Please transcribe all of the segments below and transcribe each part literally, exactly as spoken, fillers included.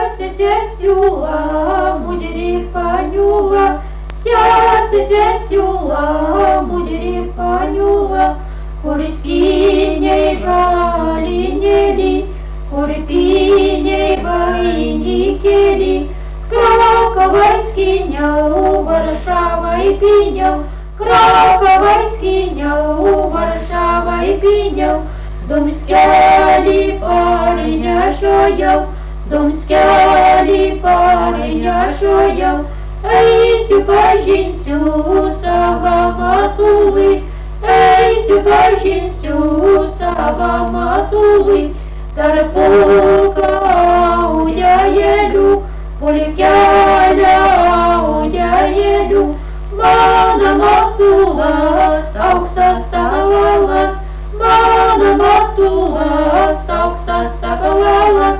sesiula, mudri paniula, sesiula, mudri paniula, kur skiniai žalinėlį, kur piniai vainikėlį, Krakovai skiniau, Varšavai piniau, Krakovai skiniau, Varšavai piniau, Dumskelį parnešiojau, Dumskelį parnešiojau, eisiu pažinsiu savo matulį, eisiu pažinsiu savo matulį, tarp pulko audėjėlių, pulkelio audėjėlių, mano matulas, auksas takalas, mano matulas, auksas takalas,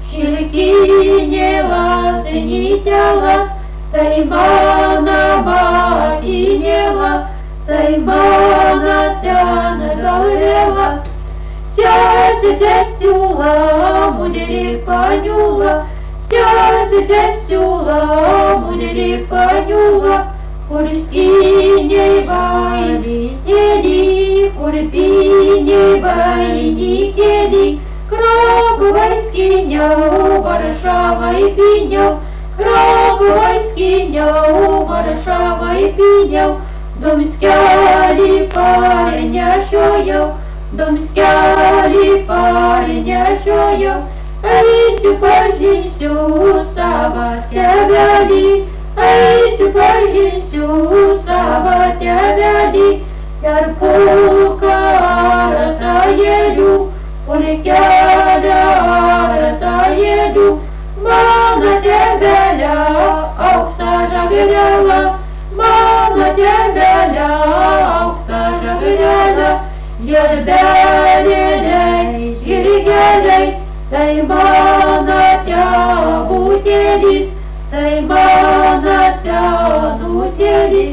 šilkinėlas, nytelas, tai mano matinėla, tai mano sena galvėla. Sesi, sesiula, mudri paniula, sesi, sesiula, mudri paniula, kur skiniai vainikėlį, kur piniai vainikėlį, Krakovai skiniau, Varšavai piniau, Krakovai skiniau, Varšavai piniau, Dumskelį parnešiojau, Dumskelį parnešiojau, eisiu pažinsiu savo tėvelį, eisiu pažinsiu savo tėvelį, per pulką ratajėlių, pulkelio ratajėlių, mano tėvelio auksą žagrelą, mano tėvelio auksą žagrelą, Jėrbelėliai, žirgeliai, tai mano tėvutėlis, tai mano senutėlis.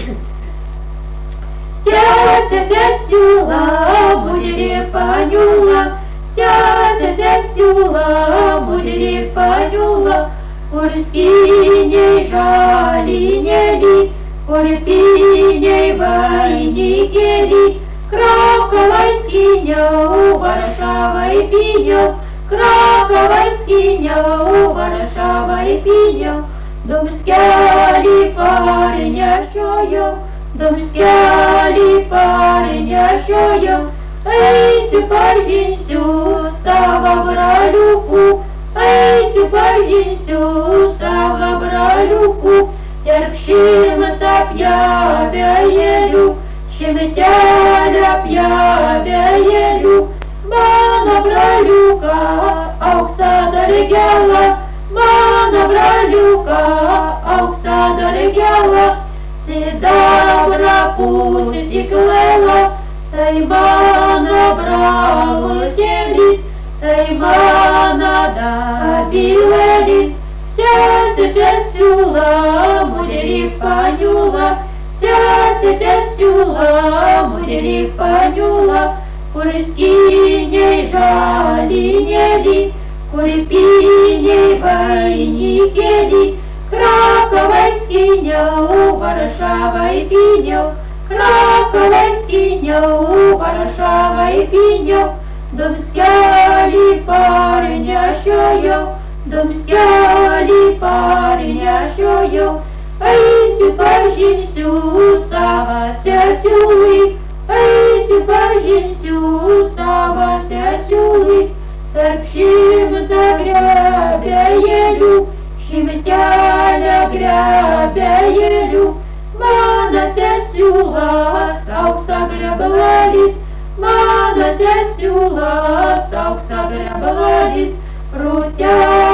Sese, sesiula, mudri paniula, sese, sesiula, mudri paniula, kur skiniai žalinėlį, kur piniai vainikėlį, Krakovai skiniau, Varšavai piniau, Krakovai skiniau, Varšavai piniau, Dumskelį parnešiojau, Dumskelį parnešiojau, eisiu pažinsiu savo braliukų, eisiu pažinsiu savo braliukų, tarp šimtą pjavėjėlių, šimtelio pjavėjėlių, mano braliuką auksą dargelą, mano braliuką auksą dargelą, sidabrą pustikėlą, tai mano bralutėlis, tai mano dabilėlis, sese, sesiula, mudri paniula, sese, sesiula, mudri paniula, kur skiniai žalinėlį, kur piniai vainikėlį, Krakovai skiniau, Varšavai piniau, Krakovai skiniau, Varšavai piniau, Dumskelį parnešiojau, Dumskelį parnešiojau, eisiu pažinsiu savo sesiulį, eisiu pažinsiu savo sesiulį, tarp šimtą grebėjėlių, šimtelio grebėjėlių, mano sesiulas aukso greblalis, mano sesiulas aukso greblalis, rūtelė.